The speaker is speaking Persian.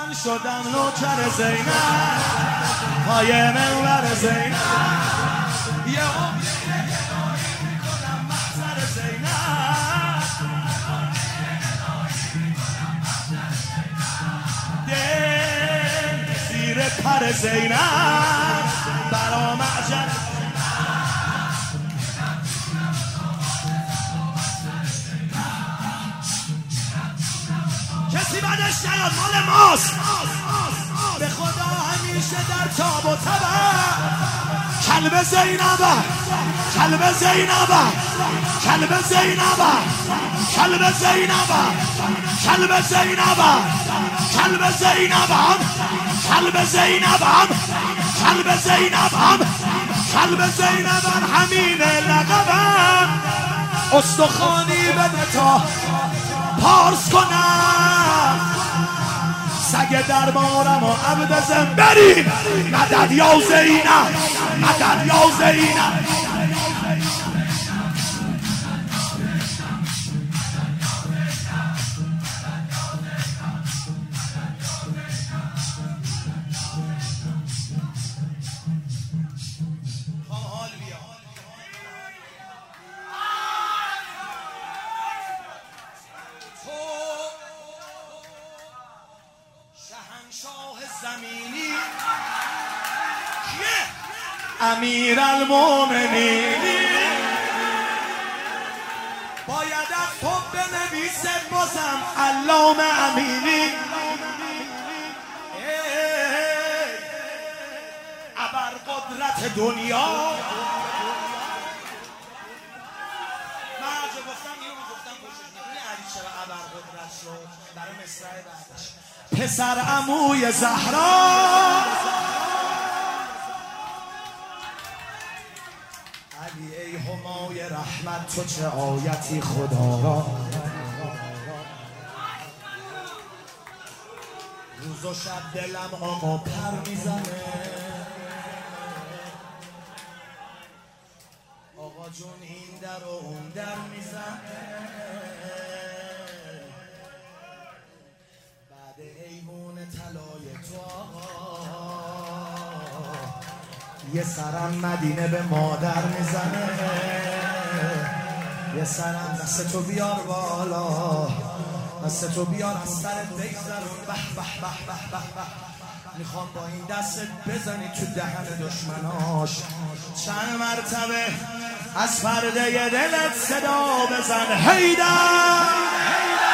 من شدم نوکر زینب پای منور زینب یه میکنم محضر زینب دل زیر پر زینب برا معجر کسی بعدش نیاد مال ماست به خدا همیشه در تاب و تبر کلب زینبه کلب زینبه کلب زینبه کلب زینبه کلب زینبه کلب زینبم کلب زینبم کلب زینبم کلب زینبم همینه لقبم استخوانی بده تا پارس کنم سگ دربارم و عبد زنبری مدد یا زینب مدد یا زینب شاه زمینی امیر المومنین باید از تو بنویسه بازم علامه امینی ابر قدرت دنیا من عجب گفتم اینو گفتم خوشش نکنی علی چرا ابر قدرت شد برای مصرع بعدش پسر عموی زهرا علی ای همای رحمت تو چه آیتی خدا را روز و شب دلم آقا پر میزنه آقا جون این در و اون در میزنه ایوون طلای تو آقا یه سرم مدینه به مادر میزنه یه سرم دست تو بیار بالا دست تو بیار از سرت بگذرون به به به به به به میخوام با این دستت بزنی تو دهن دشمناش چند مرتبه از پرده دلت صدا بزن هیدر